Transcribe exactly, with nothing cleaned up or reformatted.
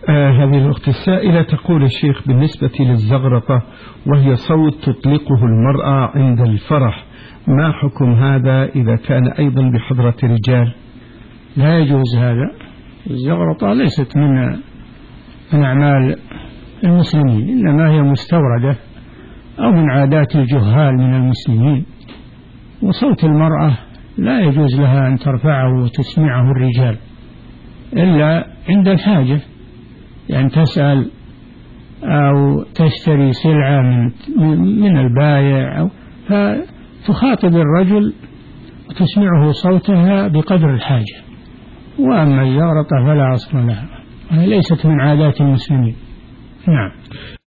آه هذه الأخت السائلة تقول الشيخ بالنسبة للزغرطة وهي صوت تطلقه المرأة عند الفرح، ما حكم هذا إذا كان أيضا بحضرة رجال؟ لا يجوز هذا. الزغرطة ليست من من أعمال المسلمين، إنما هي مستوردة أو من عادات الجهال من المسلمين. وصوت المرأة لا يجوز لها أن ترفعه وتسمعه الرجال إلا عند الحاجة، يعني تسأل أو تشتري سلعة من من البائع أو فتخاطب الرجل وتسمعه صوتها بقدر الحاجة. وأما الزغرطة فلا أصل لها، ليست من عادات المسلمين. نعم.